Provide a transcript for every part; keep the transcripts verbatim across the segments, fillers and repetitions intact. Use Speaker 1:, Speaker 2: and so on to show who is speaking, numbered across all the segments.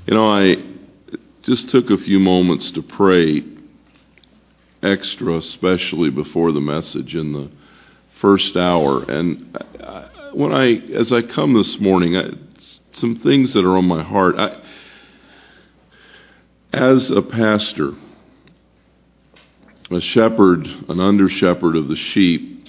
Speaker 1: You know, I just took a few moments to pray extra, especially before the message in the first hour. And I, when I, as I come this morning, I, some things that are on my heart. I, as a pastor, a shepherd, an under-shepherd of the sheep,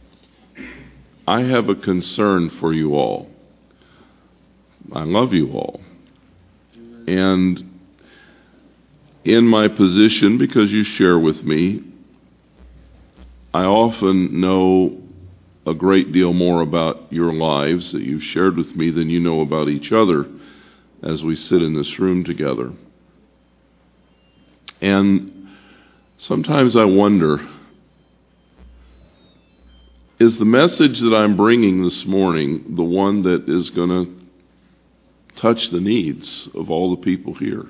Speaker 1: I have a concern for you all. I love you all. And in my position, because you share with me, I often know a great deal more about your lives that you've shared with me than you know about each other as we sit in this room together. And sometimes I wonder, is the message that I'm bringing this morning the one that is going to touch the needs of all the people here?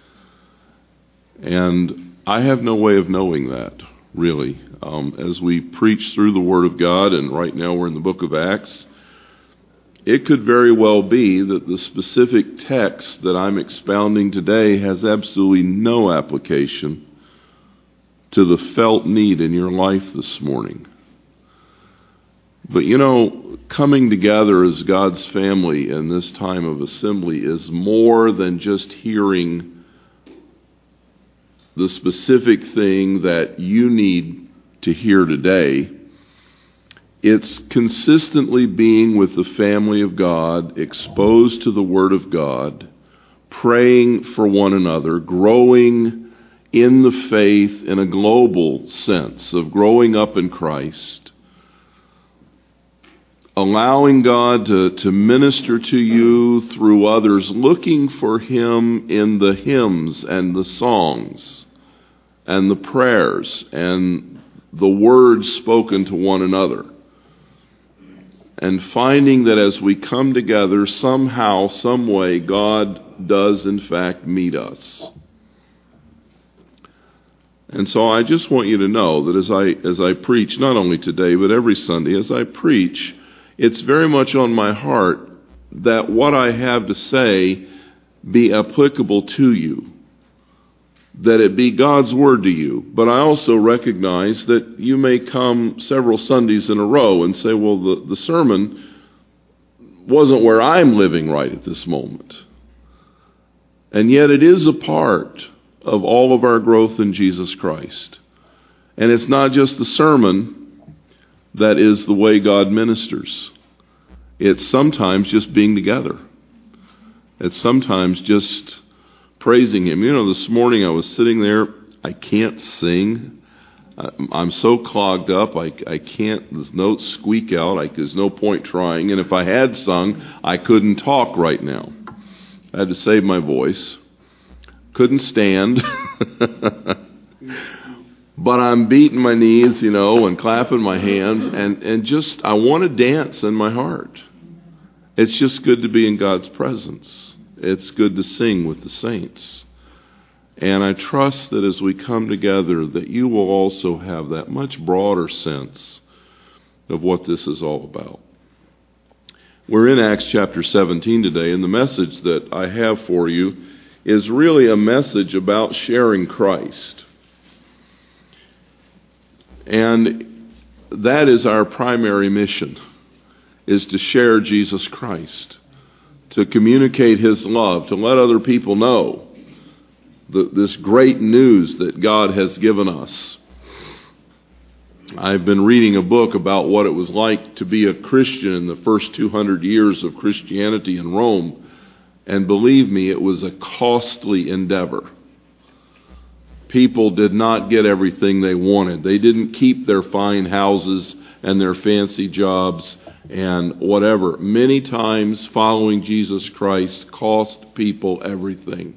Speaker 1: And I have no way of knowing that, really. Um, as we preach through the Word of God, and right now we're in the book of Acts, it could very well be that the specific text that I'm expounding today has absolutely no application to the felt need in your life this morning. But you know, coming together as God's family in this time of assembly is more than just hearing the specific thing that you need to hear today. It's consistently being with the family of God, exposed to the Word of God, praying for one another, growing in the faith in a global sense of growing up in Christ, allowing God to, to minister to you through others, looking for Him in the hymns and the songs and the prayers and the words spoken to one another. And finding that as we come together, somehow, some way, God does in fact meet us. And so I just want you to know that as I as I preach, not only today, but every Sunday, as I preach, it's very much on my heart that what I have to say be applicable to you, that it be God's Word to you. But I also recognize that you may come several Sundays in a row and say, well, the, the sermon wasn't where I'm living right at this moment. And yet it is a part of all of our growth in Jesus Christ. And it's not just the sermon that is the way God ministers. It's sometimes just being together. It's sometimes just praising Him. You know, this morning I was sitting there, I can't sing. I'm so clogged up, I, I can't, the notes squeak out, I, there's no point trying. And if I had sung, I couldn't talk right now. I had to save my voice. Couldn't stand. But I'm beating my knees, you know, and clapping my hands, and, and just, I want to dance in my heart. It's just good to be in God's presence. It's good to sing with the saints. And I trust that as we come together, that you will also have that much broader sense of what this is all about. We're in Acts chapter seventeen today, and the message that I have for you is really a message about sharing Christ. And that is our primary mission, is to share Jesus Christ, to communicate His love, to let other people know the, this great news that God has given us. I've been reading a book about what it was like to be a Christian in the first two hundred years of Christianity in Rome. And believe me, it was a costly endeavor. People did not get everything they wanted. They didn't keep their fine houses and their fancy jobs and whatever. Many times following Jesus Christ cost people everything.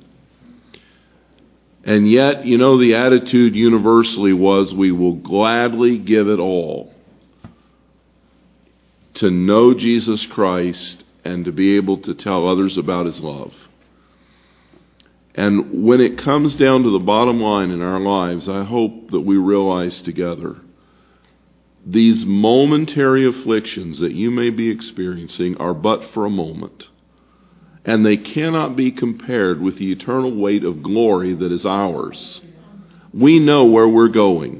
Speaker 1: And yet, you know, the attitude universally was, we will gladly give it all to know Jesus Christ and to be able to tell others about His love. And when it comes down to the bottom line in our lives, I hope that we realize together, these momentary afflictions that you may be experiencing are but for a moment. and they cannot be compared with the eternal weight of glory that is ours. We know where we're going.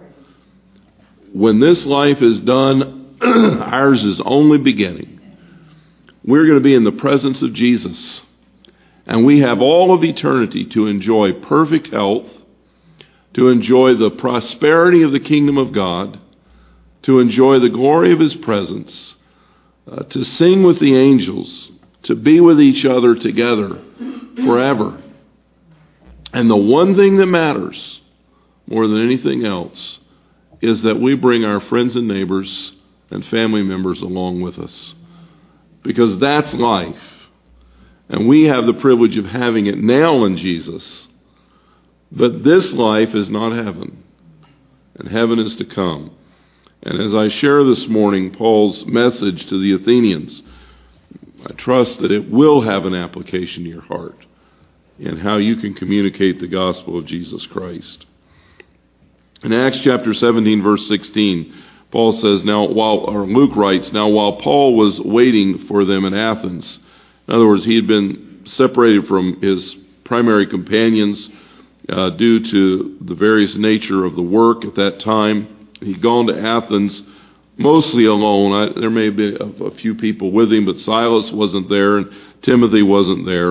Speaker 1: When this life is done, ours is only beginning. We're going to be in the presence of Jesus, and we have all of eternity to enjoy perfect health, to enjoy the prosperity of the kingdom of God, to enjoy the glory of His presence, uh, to sing with the angels, to be with each other together forever. And the one thing that matters more than anything else is that we bring our friends and neighbors and family members along with us. Because that's life. And we have the privilege of having it now in Jesus. But this life is not heaven. And heaven is to come. And as I share this morning Paul's message to the Athenians, I trust that it will have an application to your heart in how you can communicate the gospel of Jesus Christ. In Acts chapter seventeen, verse sixteen, Paul says, now while, or Luke writes, now while Paul was waiting for them in Athens, in other words, he had been separated from his primary companions uh, due to the various nature of the work at that time. He'd gone to Athens mostly alone. I, there may have been a, a few people with him, but Silas wasn't there and Timothy wasn't there.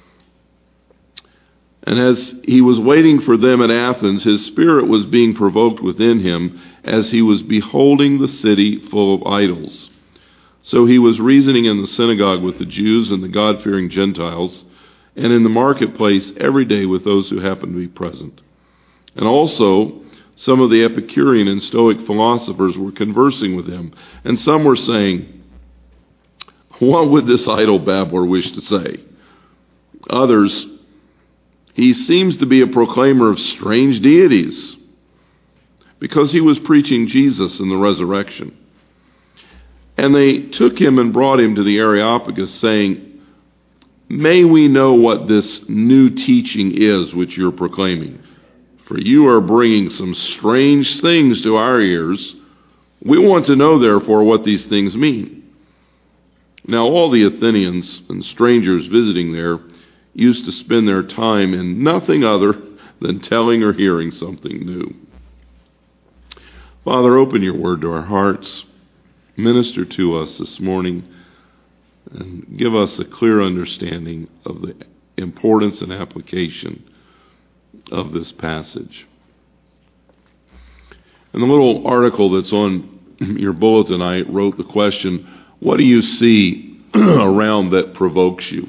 Speaker 1: And as he was waiting for them at Athens, his spirit was being provoked within him as he was beholding the city full of idols. So he was reasoning in the synagogue with the Jews and the God-fearing Gentiles, and in the marketplace every day with those who happened to be present. And also some of the Epicurean and Stoic philosophers were conversing with him, and some were saying, what would this idle babbler wish to say? Others, he seems to be a proclaimer of strange deities, because he was preaching Jesus and the resurrection. And they took him and brought him to the Areopagus, saying, may we know what this new teaching is which you're proclaiming? For you are bringing some strange things to our ears. We want to know, therefore, what these things mean. Now all the Athenians and strangers visiting there used to spend their time in nothing other than telling or hearing something new. Father, open your word to our hearts. Minister to us this morning and give us a clear understanding of the importance and application of this passage. In the little article that's on your bulletin, I wrote the question, what do you see around that provokes you?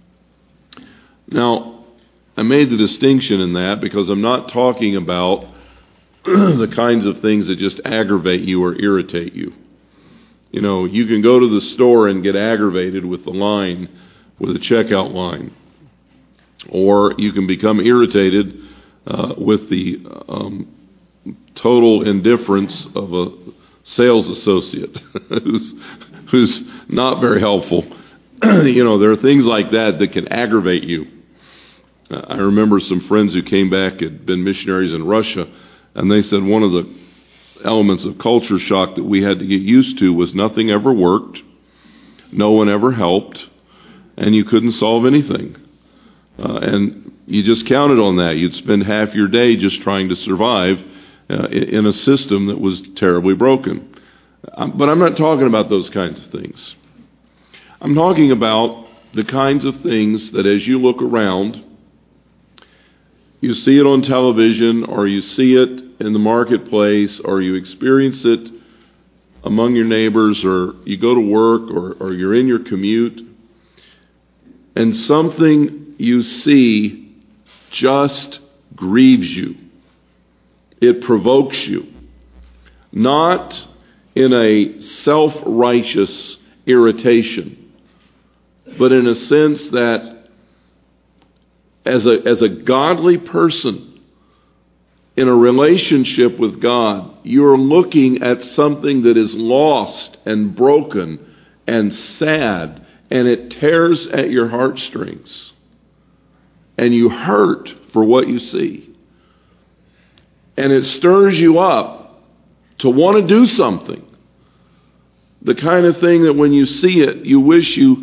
Speaker 1: Now, I made the distinction in that because I'm not talking about the kinds of things that just aggravate you or irritate you. You know, you can go to the store and get aggravated with the line, with the checkout line. Or you can become irritated uh, with the um, total indifference of a sales associate who's, who's not very helpful. You know, there are things like that that can aggravate you. Uh, I remember some friends who came back, had been missionaries in Russia, and they said one of the elements of culture shock that we had to get used to was nothing ever worked, no one ever helped, and you couldn't solve anything. Uh, and you just counted on that. You'd spend half your day just trying to survive uh, in a system that was terribly broken. Um, but I'm not talking about those kinds of things. I'm talking about the kinds of things that as you look around, you see it on television, or you see it in the marketplace, or you experience it among your neighbors, or you go to work, or, or you're in your commute, and something you see just grieves you. It provokes you. Not in a self-righteous irritation, but in a sense that as a, as a godly person in a relationship with God, you're looking at something that is lost and broken and sad, and it tears at your heartstrings. And you hurt for what you see. And it stirs you up to want to do something. The kind of thing that when you see it, you wish you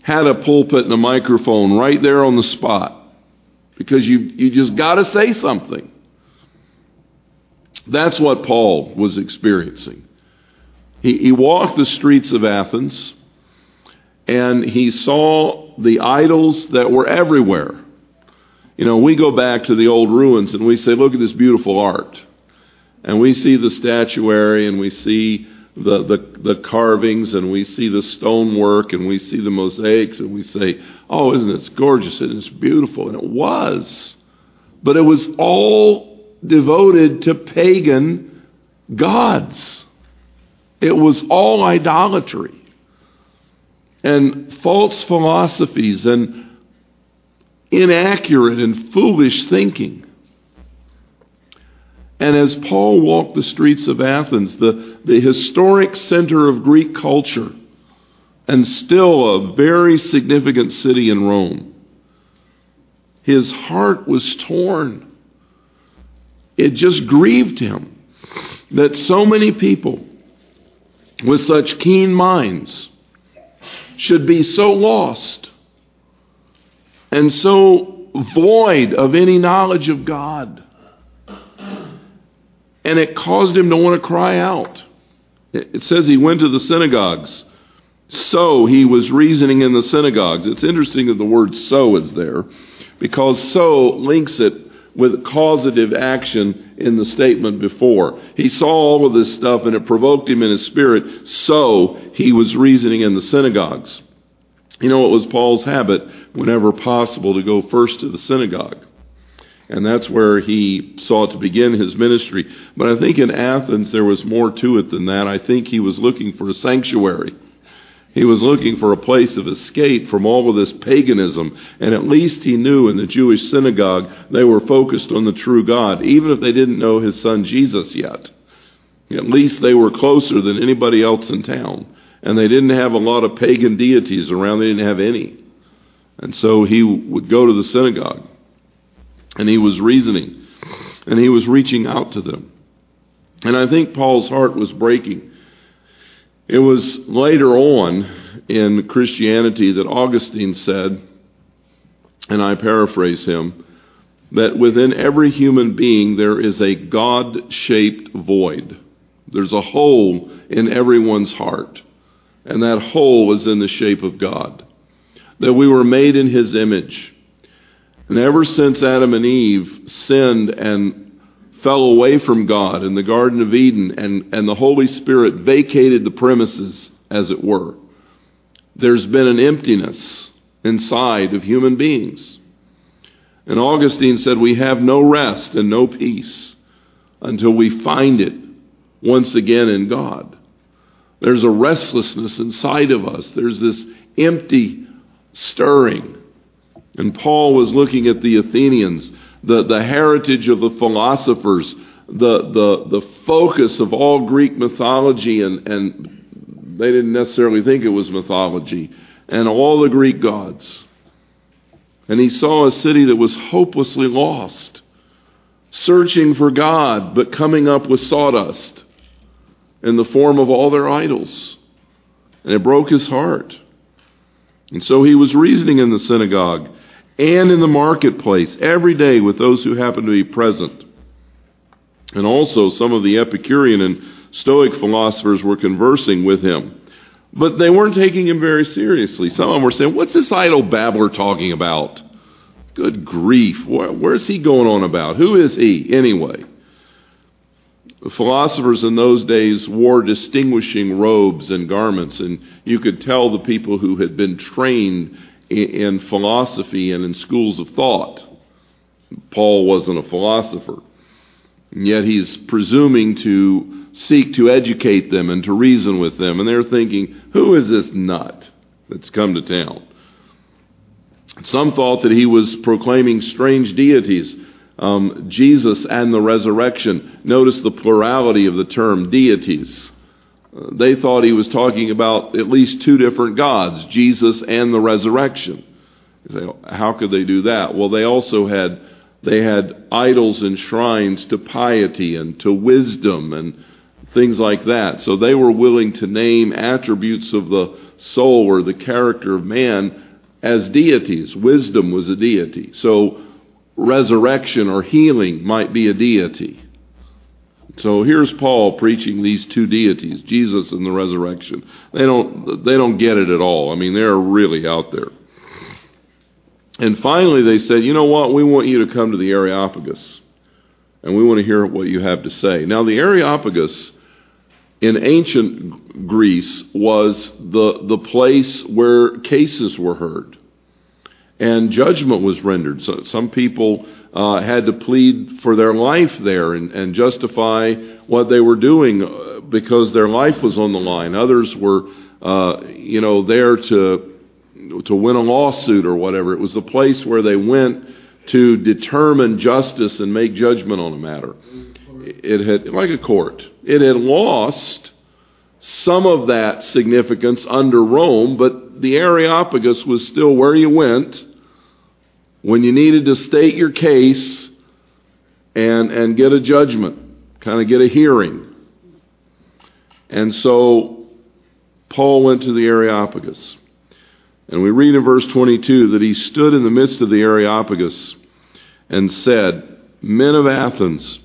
Speaker 1: had a pulpit and a microphone right there on the spot, because you, you just got to say something. That's what Paul was experiencing. He, he walked the streets of Athens, and he saw the idols that were everywhere. You know, we go back to the old ruins and we say, look at this beautiful art. And we see the statuary, and we see the, the, the carvings, and we see the stonework, and we see the mosaics, and we say, oh, isn't it gorgeous, and it's beautiful. And it was. But it was all devoted to pagan gods. It was all idolatry and false philosophies and inaccurate and foolish thinking. And as Paul walked the streets of Athens, the, the historic center of Greek culture, and still a very significant city in Rome, his heart was torn. It just grieved him that so many people with such keen minds should be so lost and so void of any knowledge of God. And it caused him to want to cry out. It says he went to the synagogues. So he was reasoning in the synagogues. It's interesting that the word so is there, because so links it with causative action in the statement before. He saw all of this stuff and it provoked him in his spirit, so he was reasoning in the synagogues. You know, it was Paul's habit, whenever possible, to go first to the synagogue. And that's where he sought to begin his ministry. But I think in Athens there was more to it than that. I think he was looking for a sanctuary. He was looking for a place of escape from all of this paganism. And at least he knew in the Jewish synagogue they were focused on the true God, even if they didn't know his son Jesus yet. At least they were closer than anybody else in town. And they didn't have a lot of pagan deities around. They didn't have any. And so he would go to the synagogue. And he was reasoning. And he was reaching out to them. And I think Paul's heart was breaking. It was later on in Christianity that Augustine said, and I paraphrase him, that within every human being there is a God-shaped void. There's a hole in everyone's heart. And that hole is in the shape of God. That we were made in his image. And ever since Adam and Eve sinned and fell away from God in the Garden of Eden, and, and the Holy Spirit vacated the premises, as it were, there's been an emptiness inside of human beings. And Augustine said we have no rest and no peace until we find it once again in God. There's a restlessness inside of us. There's this empty stirring. And Paul was looking at the Athenians, the, the heritage of the philosophers, the, the, the focus of all Greek mythology, and, and they didn't necessarily think it was mythology, and all the Greek gods. And he saw a city that was hopelessly lost, searching for God, but coming up with sawdust in the form of all their idols. And it broke his heart. And so he was reasoning in the synagogue and in the marketplace every day with those who happened to be present. And also some of the Epicurean and Stoic philosophers were conversing with him. But they weren't taking him very seriously. Some of them were saying, what's this idle babbler talking about? Good grief. Where, where's he going on about? Who is he anyway? The philosophers in those days wore distinguishing robes and garments, and you could tell the people who had been trained in philosophy and in schools of thought. Paul wasn't a philosopher, and yet he's presuming to seek to educate them and to reason with them, and they're thinking, who is this nut that's come to town? Some thought that he was proclaiming strange deities, um, Jesus and the resurrection. Notice the plurality of the term deities. Uh, they thought he was talking about at least two different gods, Jesus and the resurrection. You say, how could they do that? Well, they also had they had idols and shrines to piety and to wisdom and things like that. So they were willing to name attributes of the soul or the character of man as deities. Wisdom was a deity. So resurrection or healing might be a deity. So here's Paul preaching these two deities, Jesus and the resurrection. They don't they don't get it at all. I mean, they're really out there. And finally they said, you know what, we want you to come to the Areopagus. And we want to hear what you have to say. Now the Areopagus in ancient Greece was the, the place where cases were heard. And judgment was rendered. So some people uh, had to plead for their life there and, and justify what they were doing because their life was on the line. Others were, uh, you know, there to to win a lawsuit or whatever. It was the place where they went to determine justice and make judgment on a matter. It had, like a court, it had lost some of that significance under Rome, but the Areopagus was still where you went when you needed to state your case and, and get a judgment, kind of get a hearing. And so Paul went to the Areopagus. And we read in verse twenty-two that he stood in the midst of the Areopagus and said, Men of Athens,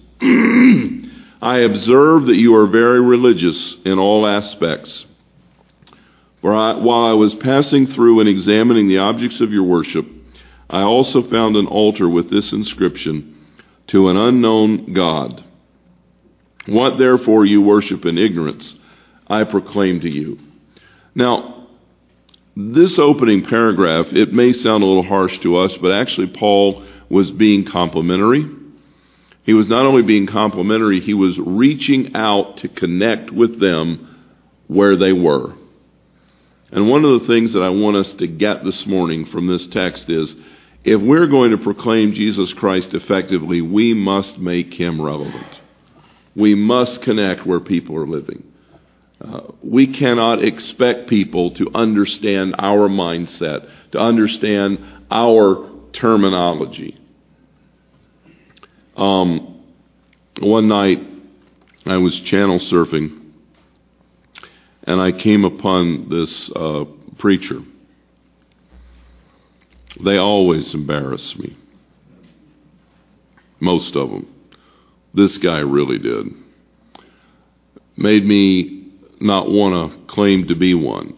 Speaker 1: I observe that you are very religious in all aspects. For I, while I was passing through and examining the objects of your worship, I also found an altar with this inscription, To an unknown God. What therefore you worship in ignorance, I proclaim to you. Now, this opening paragraph, it may sound a little harsh to us, but actually Paul was being complimentary. He was not only being complimentary, he was reaching out to connect with them where they were. And one of the things that I want us to get this morning from this text is, if we're going to proclaim Jesus Christ effectively, we must make him relevant. We must connect where people are living. Uh, we cannot expect people to understand our mindset, to understand our terminology. Um, one night I was channel surfing and I came upon this uh, preacher. They always embarrass me. Most of them. This guy really did. Made me not want to claim to be one.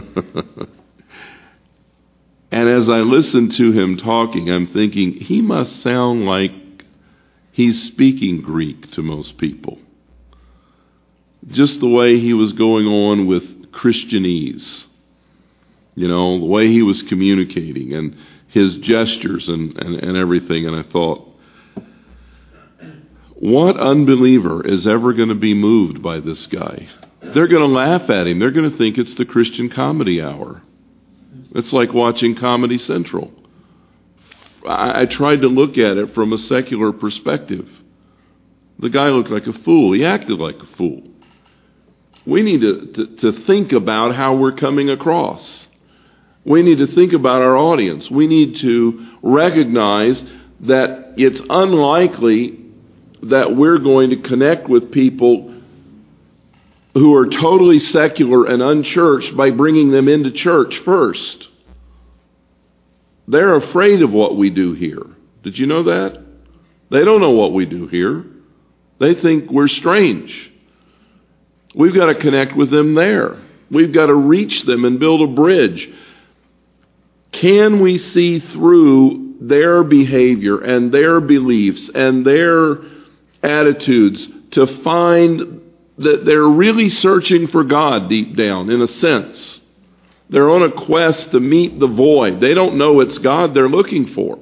Speaker 1: And as I listened to him talking, I'm thinking, he must sound like he's speaking Greek to most people. Just the way he was going on with Christianese. You know, the way he was communicating and his gestures and, and, and everything. And I thought, what unbeliever is ever going to be moved by this guy? They're going to laugh at him. They're going to think it's the Christian Comedy Hour. It's like watching Comedy Central. I, I tried to look at it from a secular perspective. The guy looked like a fool. He acted like a fool. We need to, to, to think about how we're coming across. We need to think about our audience. We need to recognize that it's unlikely that we're going to connect with people who are totally secular and unchurched by bringing them into church first. They're afraid of what we do here. Did you know that? They don't know what we do here. They think we're strange. We've got to connect with them there. We've got to reach them and build a bridge. Can we see through their behavior and their beliefs and their attitudes to find that they're really searching for God deep down, in a sense? They're on a quest to meet the void. They don't know it's God they're looking for.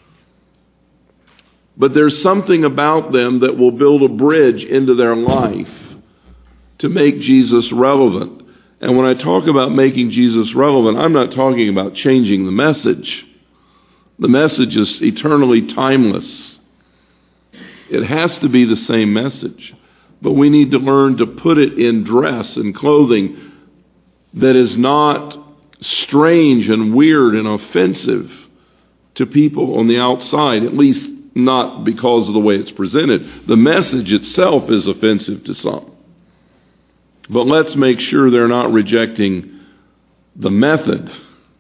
Speaker 1: But there's something about them that will build a bridge into their life to make Jesus relevant. And when I talk about making Jesus relevant, I'm not talking about changing the message. The message is eternally timeless. It has to be the same message. But we need to learn to put it in dress and clothing that is not strange and weird and offensive to people on the outside, at least not because of the way it's presented. The message itself is offensive to some. But let's make sure they're not rejecting the method,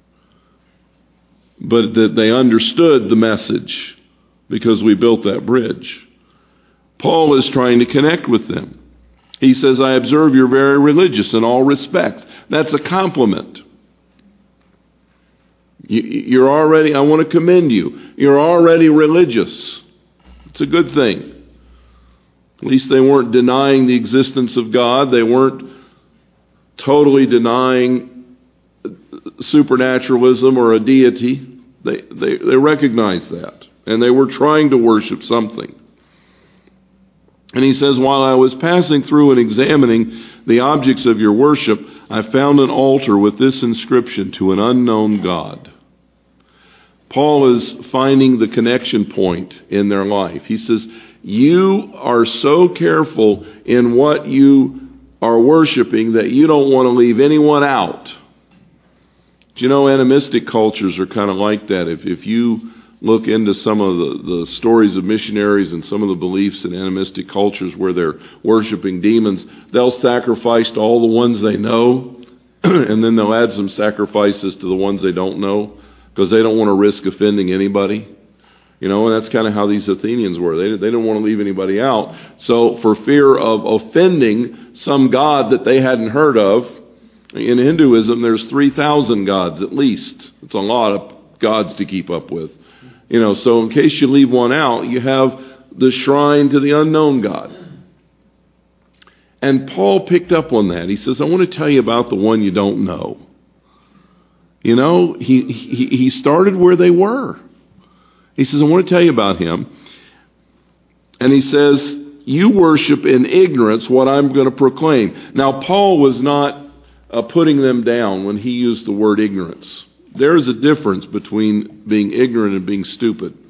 Speaker 1: but that they understood the message because we built that bridge. Paul is trying to connect with them. He says, I observe you're very religious in all respects. That's a compliment. You're already, I want to commend you. You're already religious. It's a good thing. At least they weren't denying the existence of God. They weren't totally denying supernaturalism or a deity. They, they, they recognized that. And they were trying to worship something. And he says, while I was passing through and examining the objects of your worship, I found an altar with this inscription, to an unknown God. Paul is finding the connection point in their life. He says, you are so careful in what you are worshiping that you don't want to leave anyone out. Do you know, animistic cultures are kind of like that. If, if you look into some of the, the stories of missionaries and some of the beliefs in animistic cultures where they're worshiping demons, they'll sacrifice to all the ones they know, and then they'll add some sacrifices to the ones they don't know, because they don't want to risk offending anybody. You know, and that's kind of how these Athenians were. They, they didn't want to leave anybody out. So for fear of offending some god that they hadn't heard of, in Hinduism there's three thousand gods at least. It's a lot of gods to keep up with. You know, so in case you leave one out, you have the shrine to the unknown God. And Paul picked up on that. He says, I want to tell you about the one you don't know. You know, he, he, he started where they were. He says, I want to tell you about him. And he says, you worship in ignorance what I'm going to proclaim. Now, Paul was not uh, putting them down when he used the word ignorance. There is a difference between being ignorant and being stupid.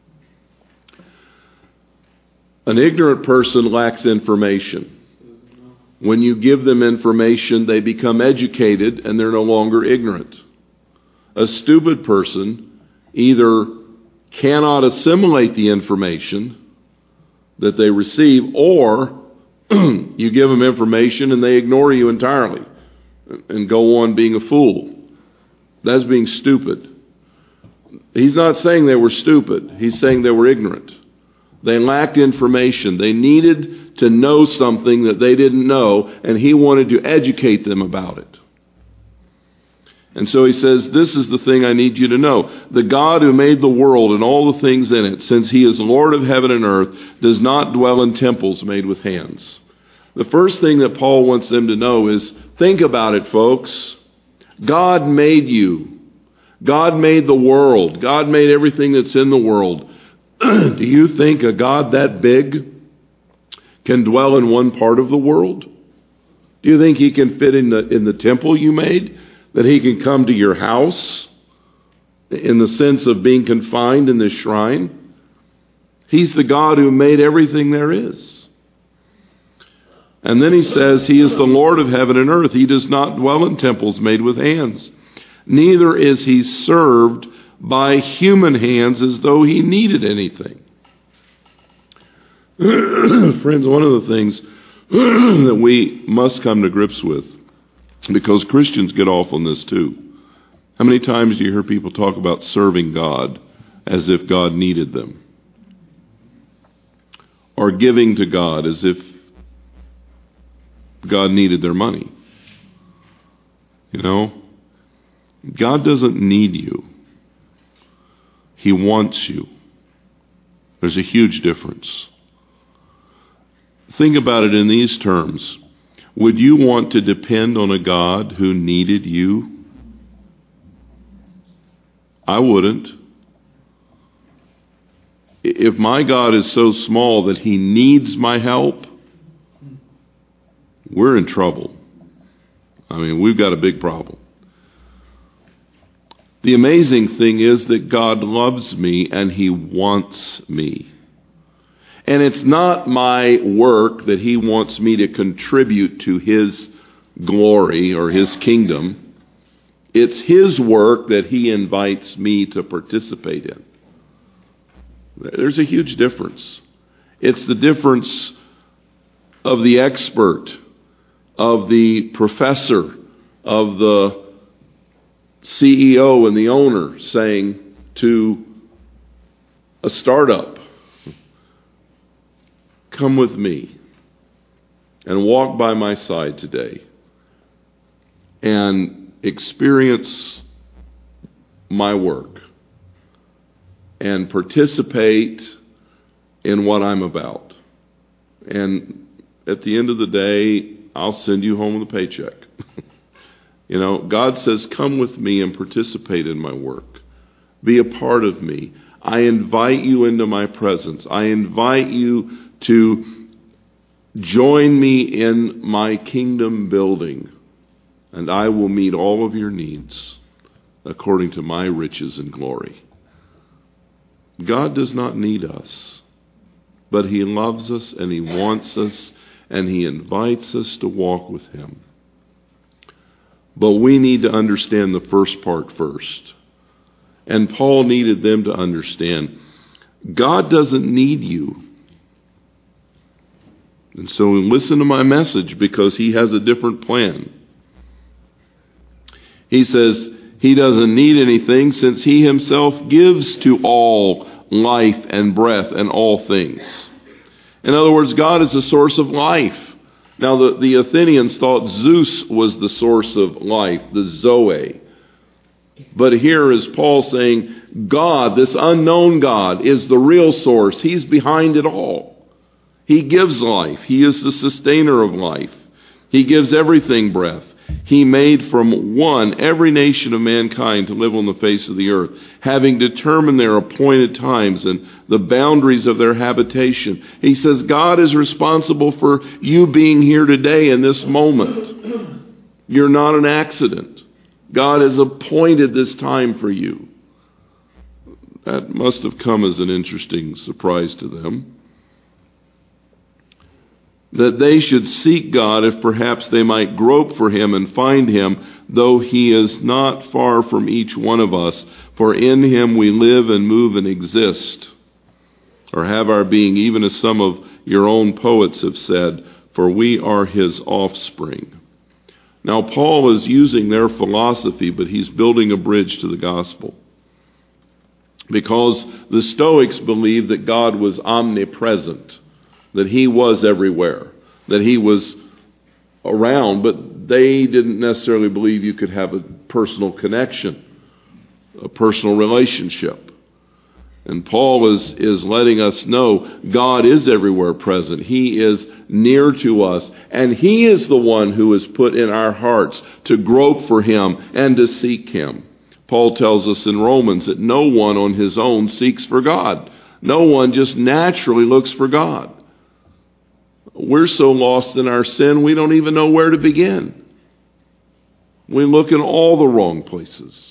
Speaker 1: An ignorant person lacks information. When you give them information, they become educated and they're no longer ignorant. A stupid person either cannot assimilate the information that they receive, or you give them information and they ignore you entirely and go on being a fool. That's being stupid. He's not saying they were stupid. He's saying they were ignorant. They lacked information. They needed to know something that they didn't know, and he wanted to educate them about it. And so he says, this is the thing I need you to know. The God who made the world and all the things in it, since he is Lord of heaven and earth, does not dwell in temples made with hands. The first thing that Paul wants them to know is, think about it, folks. God made you. God made the world. God made everything that's in the world. Do you think a God that big can dwell in one part of the world? Do you think he can fit in the in the temple you made? That he can come to your house in the sense of being confined in this shrine? He's the God who made everything there is. And then he says he is the Lord of heaven and earth. He does not dwell in temples made with hands. Neither is he served by human hands as though he needed anything. Friends, one of the things that we must come to grips with, because Christians get off on this too. How many times do you hear people talk about serving God as if God needed them? Or giving to God as if God needed their money? You know, God doesn't need you. He wants you. There's a huge difference. Think about it in these terms. Would you want to depend on a God who needed you? I wouldn't. If my God is so small that he needs my help, we're in trouble. I mean, we've got a big problem. The amazing thing is that God loves me and he wants me. And it's not my work that he wants me to contribute to his glory or his kingdom. It's his work that he invites me to participate in. There's a huge difference. It's the difference of the expert of the professor, of the C E O and the owner saying to a startup, come with me and walk by my side today and experience my work and participate in what I'm about. And at the end of the day, I'll send you home with a paycheck. You know, God says, come with me and participate in my work. Be a part of me. I invite you into my presence. I invite you to join me in my kingdom building, and I will meet all of your needs according to my riches and glory. God does not need us, but he loves us and he wants us and he invites us to walk with him. But we need to understand the first part first. And Paul needed them to understand, God doesn't need you. And so listen to my message, because he has a different plan. He says he doesn't need anything, since he himself gives to all life and breath and all things. In other words, God is the source of life. Now, the, the Athenians thought Zeus was the source of life, the Zoe. But here is Paul saying, God, this unknown God, is the real source. He's behind it all. He gives life. He is the sustainer of life. He gives everything breath. He made from one every nation of mankind to live on the face of the earth, having determined their appointed times and the boundaries of their habitation. He says God is responsible for you being here today in this moment. You're not an accident. God has appointed this time for you. That must have come as an interesting surprise to them. That they should seek God if perhaps they might grope for him and find him, though he is not far from each one of us. For in him we live and move and exist, or have our being, even as some of your own poets have said, for we are his offspring. Now, Paul is using their philosophy, but he's building a bridge to the gospel. Because the Stoics believed that God was omnipresent, that he was everywhere, that he was around, but they didn't necessarily believe you could have a personal connection, a personal relationship. And Paul is, is letting us know God is everywhere present. He is near to us, and he is the one who is put in our hearts to grope for him and to seek him. Paul tells us in Romans that no one on his own seeks for God. No one just naturally looks for God. We're so lost in our sin, we don't even know where to begin. We look in all the wrong places.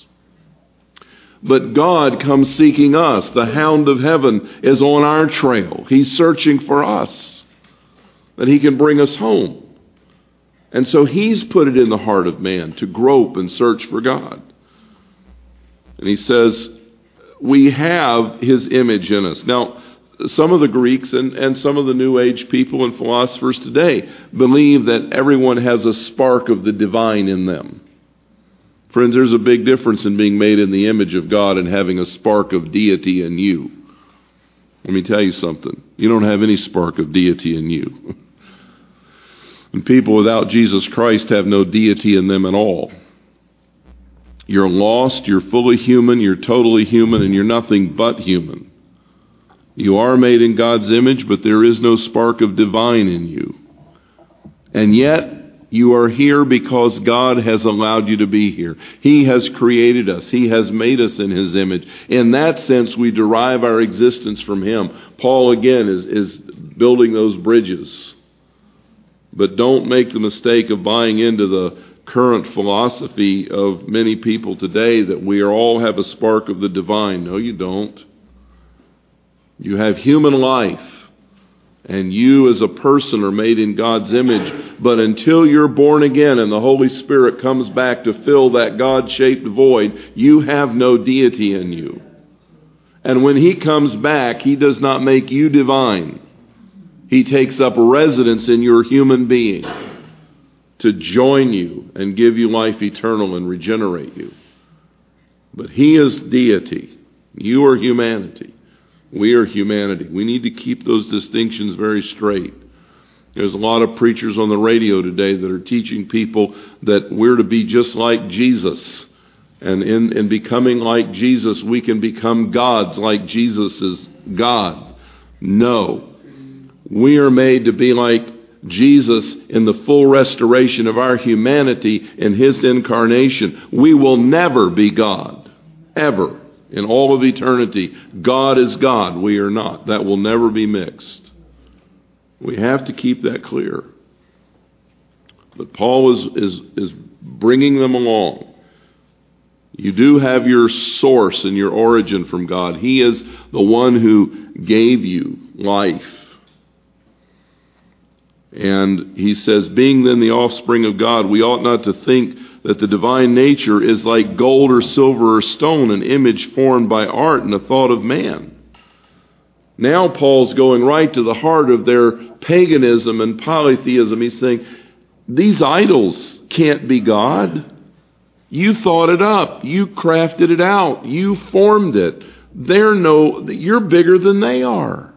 Speaker 1: But God comes seeking us. The hound of heaven is on our trail. He's searching for us, that he can bring us home. And so he's put it in the heart of man to grope and search for God. And he says, we have his image in us. Now, some of the Greeks and, and some of the New Age people and philosophers today believe that everyone has a spark of the divine in them. Friends, there's a big difference in being made in the image of God and having a spark of deity in you. Let me tell you something. You don't have any spark of deity in you. And people without Jesus Christ have no deity in them at all. You're lost, you're fully human, you're totally human, and you're nothing but human. You are made in God's image, but there is no spark of divine in you. And yet, you are here because God has allowed you to be here. He has created us. He has made us in his image. In that sense, we derive our existence from him. Paul, again, is, is building those bridges. But don't make the mistake of buying into the current philosophy of many people today that we are all have a spark of the divine. No, you don't. You have human life, and you as a person are made in God's image. But until you're born again and the Holy Spirit comes back to fill that God-shaped void, you have no deity in you. And when he comes back, he does not make you divine. He takes up residence in your human being. to join you and give you life eternal and regenerate you. But he is deity. You are humanity. We are humanity. We need to keep those distinctions very straight. There's a lot of preachers on the radio today that are teaching people that we're to be just like Jesus. And in, in becoming like Jesus, we can become gods like Jesus is God. No. We are made to be like Jesus in the full restoration of our humanity in his incarnation. We will never be God. Ever. In all of eternity. God is God. We are not. That will never be mixed. We have to keep that clear. But Paul is, is, is bringing them along. You do have your source and your origin from God. He is the one who gave you life. And he says, being then the offspring of God, we ought not to think that the divine nature is like gold or silver or stone, an image formed by art and a thought of man. Now Paul's going right to the heart of their paganism and polytheism. He's saying, these idols can't be God. You thought it up. You crafted it out. You formed it. They're no, you're bigger than they are.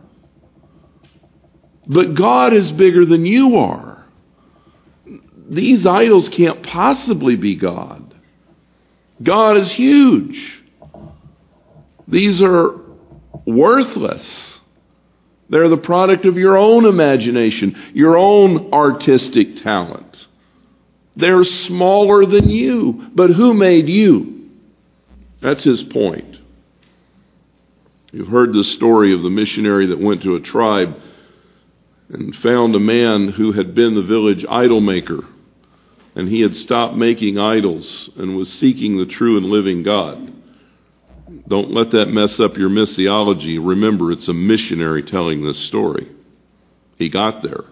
Speaker 1: But God is bigger than you are. These idols can't possibly be God. God is huge. These are worthless. They're the product of your own imagination, your own artistic talent. They're smaller than you. But who made you? That's his point. You've heard the story of the missionary that went to a tribe and found a man who had been the village idol maker. And he had stopped making idols and was seeking the true and living God. Don't let that mess up your missiology. Remember, it's a missionary telling this story. He got there.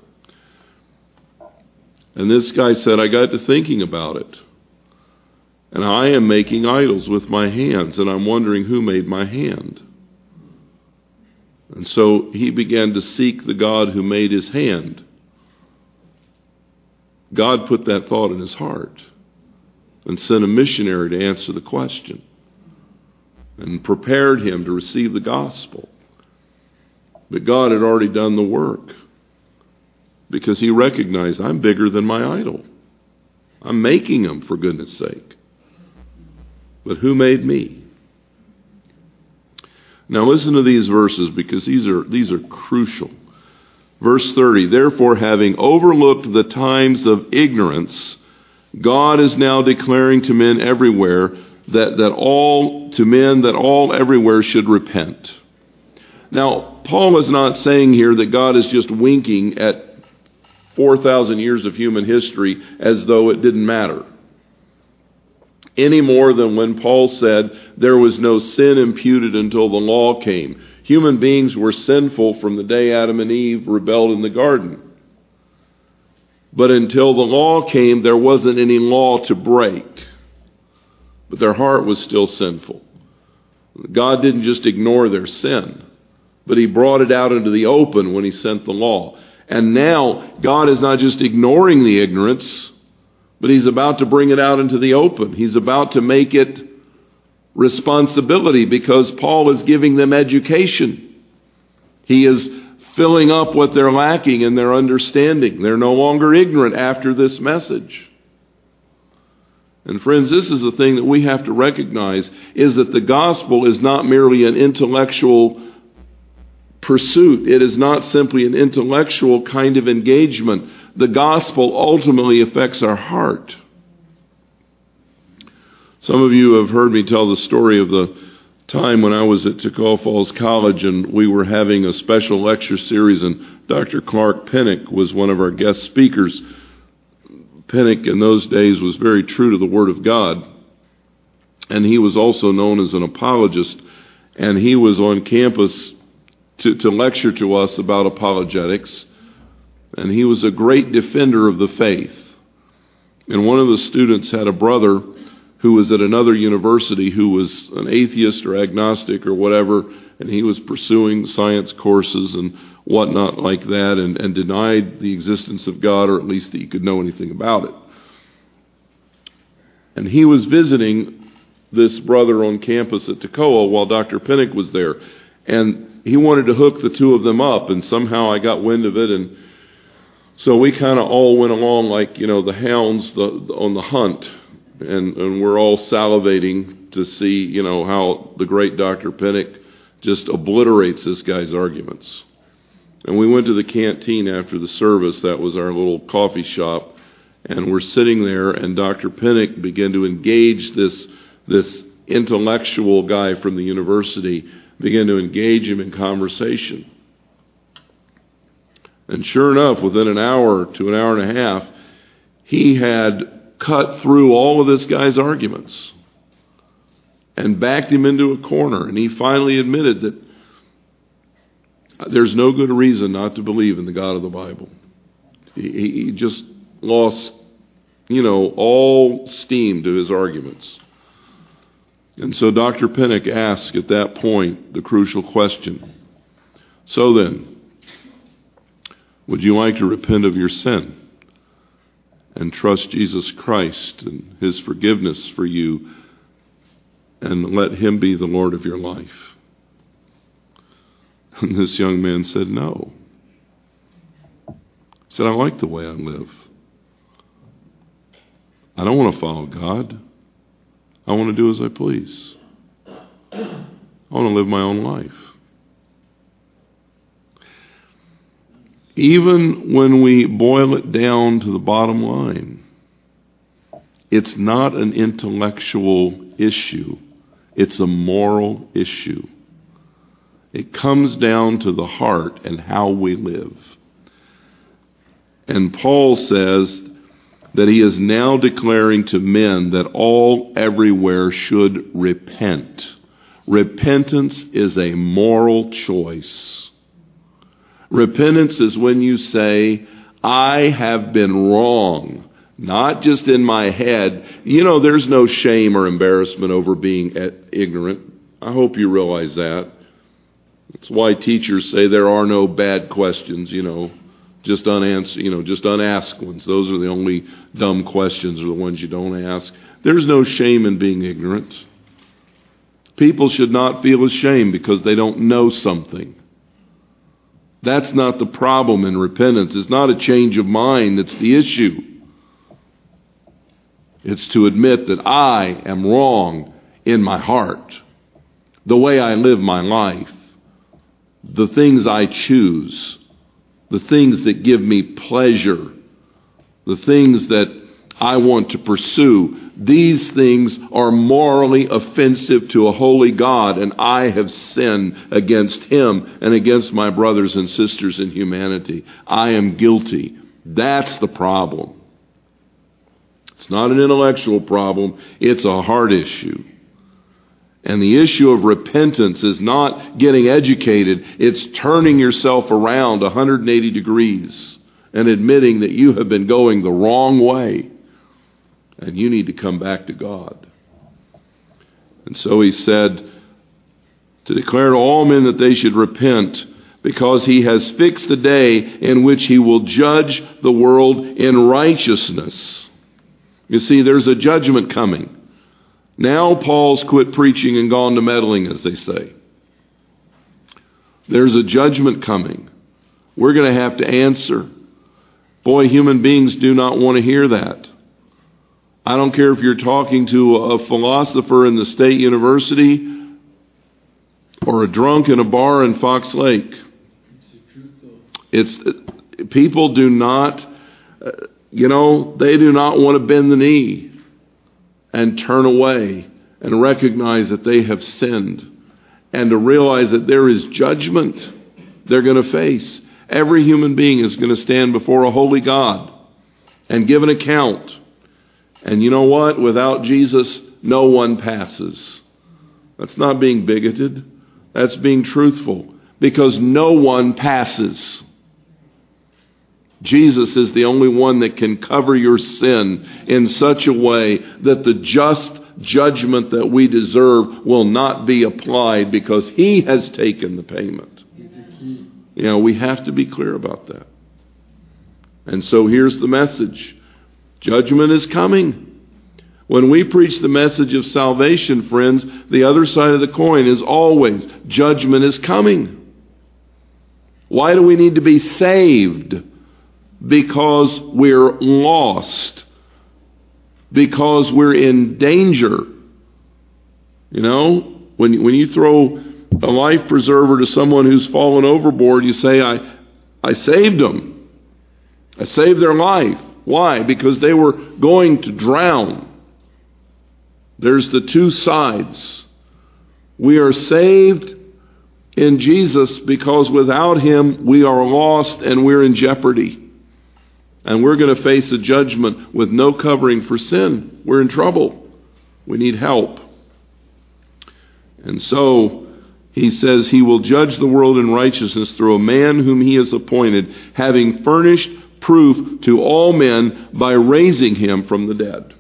Speaker 1: And this guy said, I got to thinking about it. And I am making idols with my hands, and I'm wondering who made my hand. And so he began to seek the God who made his hand. God put that thought in his heart and sent a missionary to answer the question and prepared him to receive the gospel. But God had already done the work because he recognized, I'm bigger than my idol. I'm making them, for goodness sake. But who made me? Now listen to these verses because these are these are crucial. Verse thirty, therefore, having overlooked the times of ignorance, God is now declaring to men everywhere that, that all, to men that all everywhere should repent. Now, Paul is not saying here that God is just winking at four thousand years of human history as though it didn't matter. Any more than when Paul said there was no sin imputed until the law came. Human beings were sinful from the day Adam and Eve rebelled in the garden. But until the law came, there wasn't any law to break. But their heart was still sinful. God didn't just ignore their sin, but he brought it out into the open when he sent the law. And now God is not just ignoring the ignorance, but he's about to bring it out into the open. He's about to make it responsibility because Paul is giving them education. He is filling up what they're lacking in their understanding. They're no longer ignorant after this message. And friends, this is the thing that we have to recognize, is that the gospel is not merely an intellectual pursuit. It is not simply an intellectual kind of engagement. The gospel ultimately affects our heart. Some of you have heard me tell the story of the time when I was at Tacoma Falls College and we were having a special lecture series, and Doctor Clark Pinnock was one of our guest speakers. Pinnock in those days was very true to the Word of God, and he was also known as an apologist, and he was on campus to, to lecture to us about apologetics, and he was a great defender of the faith. And one of the students had a brother who was at another university who was an atheist or agnostic or whatever, and he was pursuing science courses and whatnot like that, and, and denied the existence of God, or at least that he could know anything about it. And he was visiting this brother on campus at Toccoa while Doctor Pinnock was there. And he wanted to hook the two of them up, and somehow I got wind of it, and so we kind of all went along like, you know, the hounds the, on the hunt, and, and we're all salivating to see, you know, how the great Doctor Pinnock just obliterates this guy's arguments. And we went to the canteen after the service. That was our little coffee shop. And we're sitting there, and Doctor Pinnock began to engage this, this intellectual guy from the university, began to engage him in conversation. And sure enough, within an hour to an hour and a half, he had cut through all of this guy's arguments and backed him into a corner. And he finally admitted that there's no good reason not to believe in the God of the Bible. He, he just lost, you know, all steam to his arguments. And so Doctor Pinnock asked at that point the crucial question. So then, would you like to repent of your sin and trust Jesus Christ and his forgiveness for you and let him be the Lord of your life? And this young man said, no. He said, I like the way I live. I don't want to follow God. I want to do as I please. I want to live my own life. Even when we boil it down to the bottom line, it's not an intellectual issue. It's a moral issue. It comes down to the heart and how we live. And Paul says that he is now declaring to men that all everywhere should repent. Repentance is a moral choice. Repentance is when you say, I have been wrong, not just in my head. You know, there's no shame or embarrassment over being ignorant. I hope you realize that. That's why teachers say there are no bad questions, you know, just unanswered, you know, just unasked ones. Those are the only dumb questions, are the ones you don't ask. There's no shame in being ignorant. People should not feel ashamed because they don't know something. That's not the problem in repentance. It's not a change of mind that's the issue. It's to admit that I am wrong in my heart, the way I live my life, the things I choose, the things that give me pleasure, the things that I want to pursue. These things are morally offensive to a holy God, and I have sinned against him and against my brothers and sisters in humanity. I am guilty. That's the problem. It's not an intellectual problem. It's a heart issue. And the issue of repentance is not getting educated. It's turning yourself around one hundred eighty degrees and admitting that you have been going the wrong way and you need to come back to God. And so he said to declare to all men that they should repent, because he has fixed a day in which he will judge the world in righteousness. You see, there's a judgment coming. Now Paul's quit preaching and gone to meddling, as they say. There's a judgment coming. We're going to have to answer. Boy, human beings do not want to hear that. I don't care if you're talking to a philosopher in the state university or a drunk in a bar in Fox Lake. It's people do not, you know, they do not want to bend the knee and turn away and recognize that they have sinned and to realize that there is judgment they're going to face. Every human being is going to stand before a holy God and give an account. And you know what? Without Jesus, no one passes. That's not being bigoted. That's being truthful, because no one passes. Jesus is the only one that can cover your sin in such a way that the just judgment that we deserve will not be applied because He has taken the payment. You know, we have to be clear about that. And so here's the message. Judgment is coming. When we preach the message of salvation, friends, the other side of the coin is always judgment is coming. Why do we need to be saved? Because we're lost. Because we're in danger. You know, when, when you throw a life preserver to someone who's fallen overboard, you say, I, I saved them. I saved their life. Why? Because they were going to drown. There's the two sides. We are saved in Jesus because without Him we are lost and we're in jeopardy. And we're going to face a judgment with no covering for sin. We're in trouble. We need help. And so He says He will judge the world in righteousness through a man whom He has appointed, having furnished proof to all men by raising Him from the dead.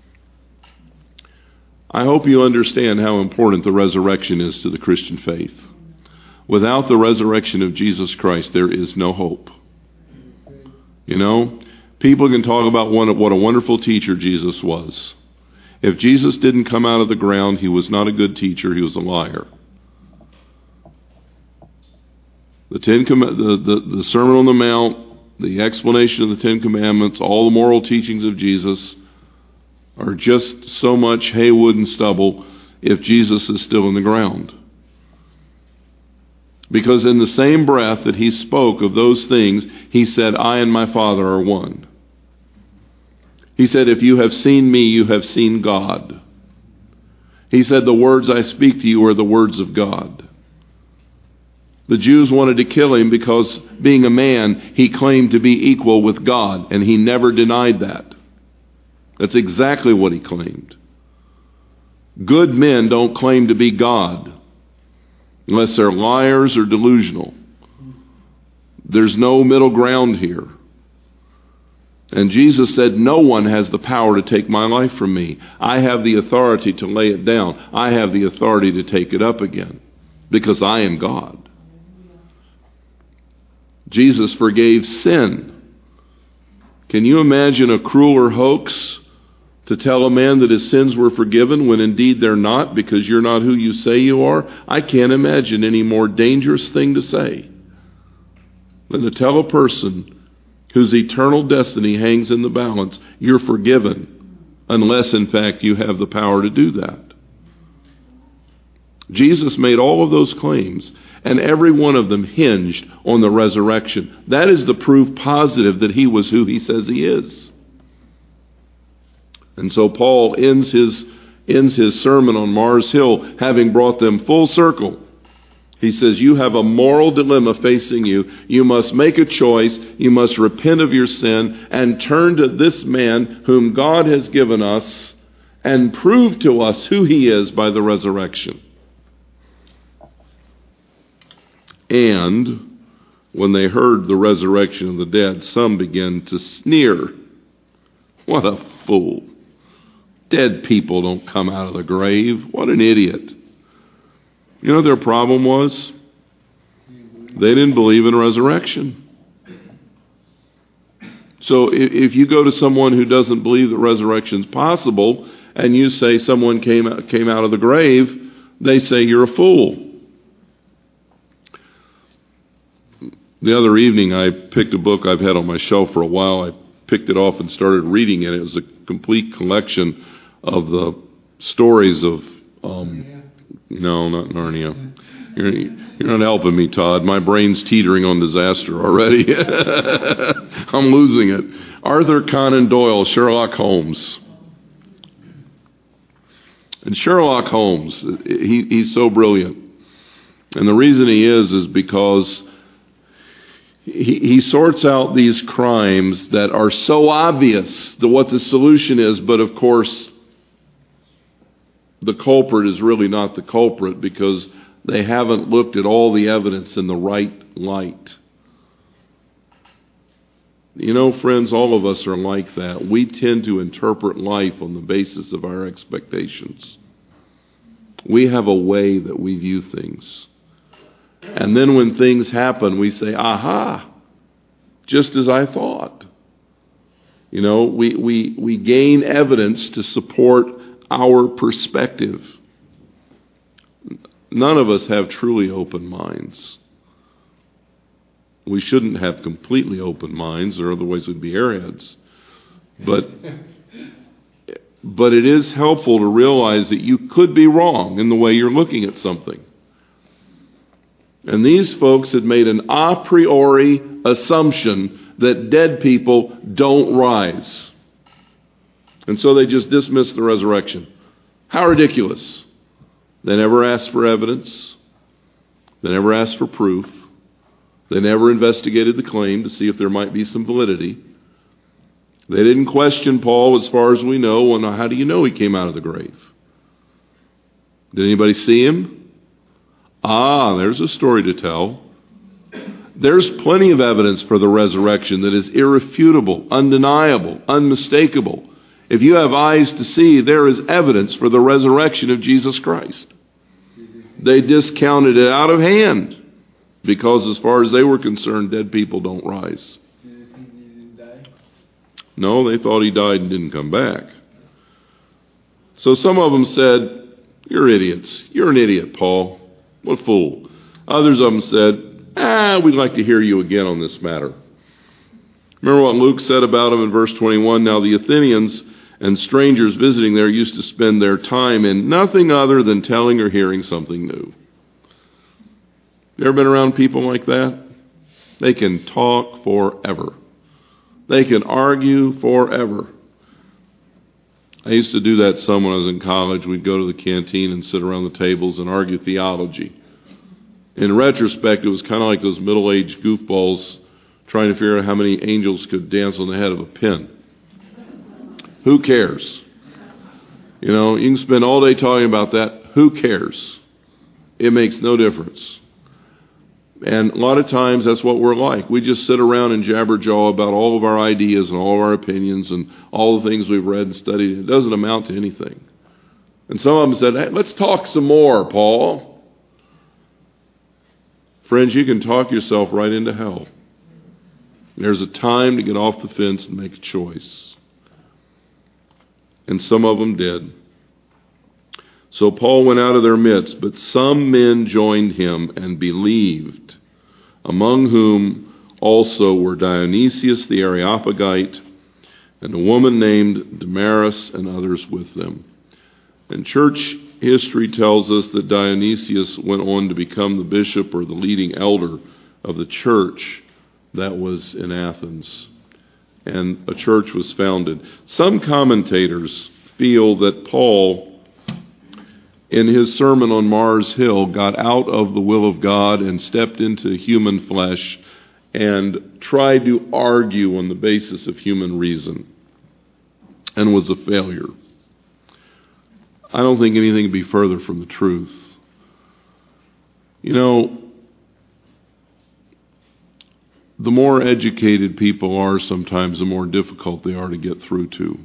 Speaker 1: I hope you understand how important the resurrection is to the Christian faith. Without the resurrection of Jesus Christ, there is no hope. You know, people can talk about what a wonderful teacher Jesus was. If Jesus didn't come out of the ground, He was not a good teacher, He was a liar. The, Ten Com- the, the, the Sermon on the Mount, the explanation of the Ten Commandments, all the moral teachings of Jesus are just so much hay, wood, and stubble if Jesus is still in the ground. Because in the same breath that He spoke of those things, He said, I and my Father are one. He said, if you have seen me, you have seen God. He said, the words I speak to you are the words of God. The Jews wanted to kill Him because, being a man, He claimed to be equal with God, and He never denied that. That's exactly what He claimed. Good men don't claim to be God unless they're liars or delusional. There's no middle ground here. And Jesus said, no one has the power to take my life from me. I have the authority to lay it down. I have the authority to take it up again because I am God. Jesus forgave sin. Can you imagine a crueler hoax to tell a man that his sins were forgiven when indeed they're not because you're not who you say you are? I can't imagine any more dangerous thing to say than to tell a person whose eternal destiny hangs in the balance, you're forgiven, unless in fact you have the power to do that. Jesus made all of those claims, and every one of them hinged on the resurrection. That is the proof positive that He was who He says He is. And so Paul ends his, ends his sermon on Mars Hill, having brought them full circle. He says, you have a moral dilemma facing you. You must make a choice. You must repent of your sin and turn to this man whom God has given us and prove to us who He is by the resurrection. And when they heard the resurrection of the dead, some began to sneer. What a fool. Dead people don't come out of the grave. What an idiot. You know what their problem was? They didn't believe in resurrection. So if you go to someone who doesn't believe that resurrection is possible and you say someone came out, came out of the grave, they say you're a fool. The other evening I picked a book I've had on my shelf for a while. I picked it off and started reading it. It was a complete collection of the stories of, um, no, not Narnia. You're, you're not helping me, Todd. My brain's teetering on disaster already. I'm losing it. Arthur Conan Doyle, Sherlock Holmes. And Sherlock Holmes, he, he's so brilliant. And the reason he is is because he, he sorts out these crimes that are so obvious that what the solution is, but of course the culprit is really not the culprit because they haven't looked at all the evidence in the right light. You know, friends, all of us are like that. We tend to interpret life on the basis of our expectations. We have a way that we view things. And then when things happen, we say, aha, just as I thought. You know, we, we, we gain evidence to support our perspective. None of us have truly open minds. We shouldn't have completely open minds, or otherwise we'd be airheads. But, but it is helpful to realize that you could be wrong in the way you're looking at something. And these folks had made an a priori assumption that dead people don't rise. And so they just dismissed the resurrection. How ridiculous. They never asked for evidence. They never asked for proof. They never investigated the claim to see if there might be some validity. They didn't question Paul, as far as we know. Well, how do you know he came out of the grave? Did anybody see him? Ah, there's a story to tell. There's plenty of evidence for the resurrection that is irrefutable, undeniable, unmistakable. If you have eyes to see, there is evidence for the resurrection of Jesus Christ. They discounted it out of hand because, as far as they were concerned, dead people don't rise.
Speaker 2: Did you think he didn't die?
Speaker 1: No, they thought he died and didn't come back. So some of them said, "You're idiots. You're an idiot, Paul. What a fool." Others of them said, "Ah, we'd like to hear you again on this matter." Remember what Luke said about him in verse twenty-one? Now the Athenians and strangers visiting there used to spend their time in nothing other than telling or hearing something new. You ever been around people like that? They can talk forever. They can argue forever. I used to do that some when I was in college. We'd go to the canteen and sit around the tables and argue theology. In retrospect, it was kind of like those middle-aged goofballs trying to figure out how many angels could dance on the head of a pin. Who cares? You know, you can spend all day talking about that. Who cares? It makes no difference. And a lot of times that's what we're like. We just sit around and jabberjaw about all of our ideas and all of our opinions and all the things we've read and studied. It doesn't amount to anything. And some of them said, "Hey, let's talk some more, Paul." Friends, you can talk yourself right into hell. There's a time to get off the fence and make a choice. And some of them did. So Paul went out of their midst, but some men joined him and believed, among whom also were Dionysius the Areopagite and a woman named Damaris and others with them. And church history tells us that Dionysius went on to become the bishop or the leading elder of the church that was in Athens. And a church was founded. Some commentators feel that Paul, in his sermon on Mars Hill, got out of the will of God and stepped into human flesh and tried to argue on the basis of human reason and was a failure. I don't think anything could be further from the truth. You know, the more educated people are, sometimes the more difficult they are to get through to.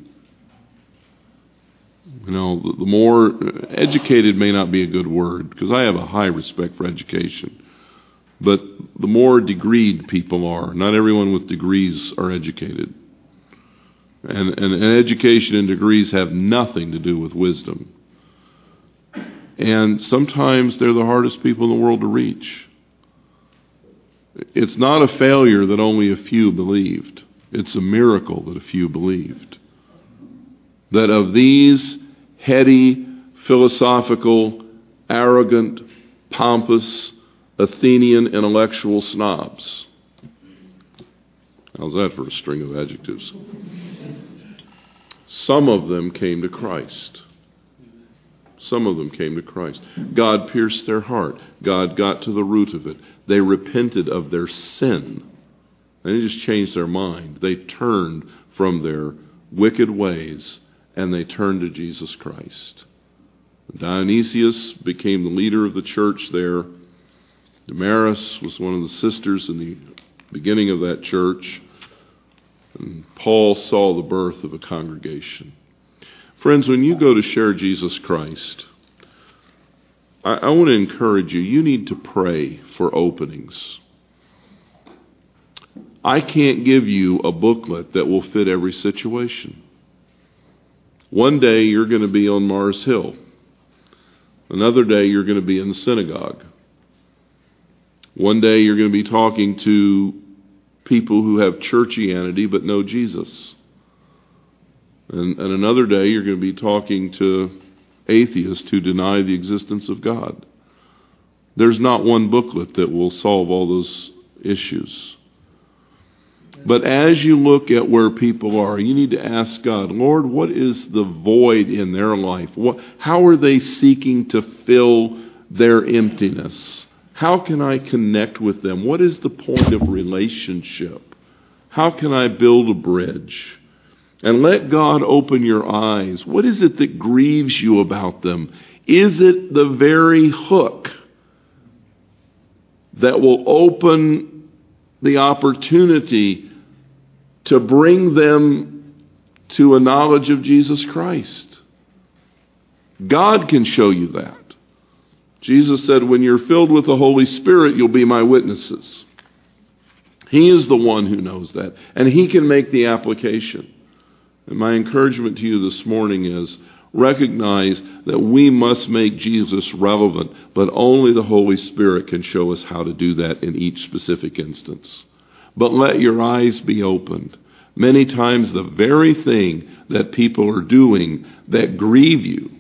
Speaker 1: You know, the, the more educated may not be a good word, because I have a high respect for education. But the more degreed people are, not everyone with degrees are educated. And, and, and education and degrees have nothing to do with wisdom. And sometimes they're the hardest people in the world to reach. It's not a failure that only a few believed. It's a miracle that a few believed. That of these heady, philosophical, arrogant, pompous, Athenian intellectual snobs. How's that for a string of adjectives? Some of them came to Christ. Some of them came to Christ. God pierced their heart. God got to the root of it. They repented of their sin. They didn't just change their mind. They turned from their wicked ways and they turned to Jesus Christ. Dionysius became the leader of the church there. Damaris was one of the sisters in the beginning of that church. And Paul saw the birth of a congregation. Friends, when you go to share Jesus Christ, I, I want to encourage you, you need to pray for openings. I can't give you a booklet that will fit every situation. One day you're going to be on Mars Hill. Another day you're going to be in the synagogue. One day you're going to be talking to people who have churchianity but know Jesus. And, and another day you're going to be talking to atheists who deny the existence of God. There's not one booklet that will solve all those issues. But as you look at where people are, you need to ask God, Lord, what is the void in their life? What, how are they seeking to fill their emptiness? How can I connect with them? What is the point of relationship? How can I build a bridge? And let God open your eyes. What is it that grieves you about them? Is it the very hook that will open the opportunity to bring them to a knowledge of Jesus Christ? God can show you that. Jesus said, when you're filled with the Holy Spirit, you'll be my witnesses. He is the one who knows that, and He can make the application. And my encouragement to you this morning is recognize that we must make Jesus relevant, but only the Holy Spirit can show us how to do that in each specific instance. But let your eyes be opened. Many times the very thing that people are doing that grieve you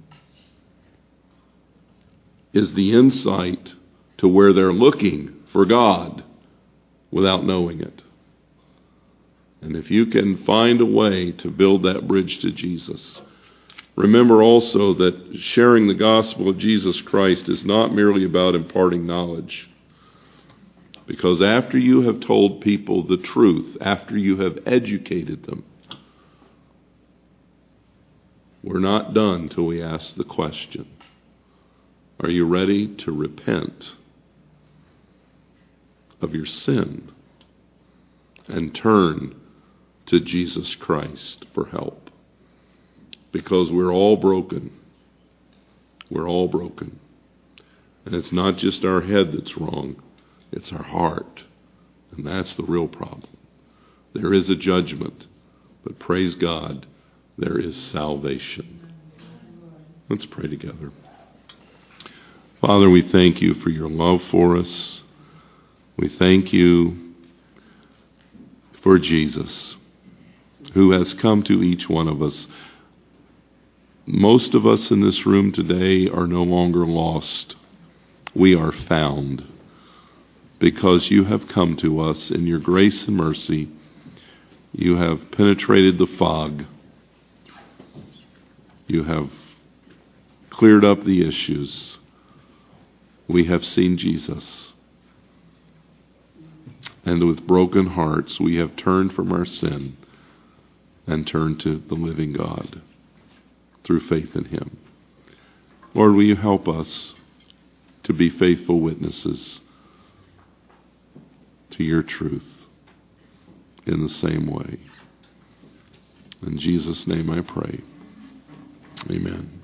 Speaker 1: is the insight to where they're looking for God without knowing it. And if you can find a way to build that bridge to Jesus, remember also that sharing the gospel of Jesus Christ is not merely about imparting knowledge. Because after you have told people the truth, after you have educated them, we're not done till we ask the question, are you ready to repent of your sin and turn to Jesus Christ for help? Because we're all broken. We're all broken. And it's not just our head that's wrong. It's our heart. And that's the real problem. There is a judgment, but praise God, there is salvation. Let's pray together. Father, we thank you for your love for us. We thank you for Jesus, who has come to each one of us. Most of us in this room today are no longer lost. We are found. Because you have come to us in your grace and mercy. You have penetrated the fog. You have cleared up the issues. We have seen Jesus. And with broken hearts, we have turned from our sin and turned to the living God through faith in Him. Lord, will you help us to be faithful witnesses to your truth in the same way. In Jesus' name I pray. Amen.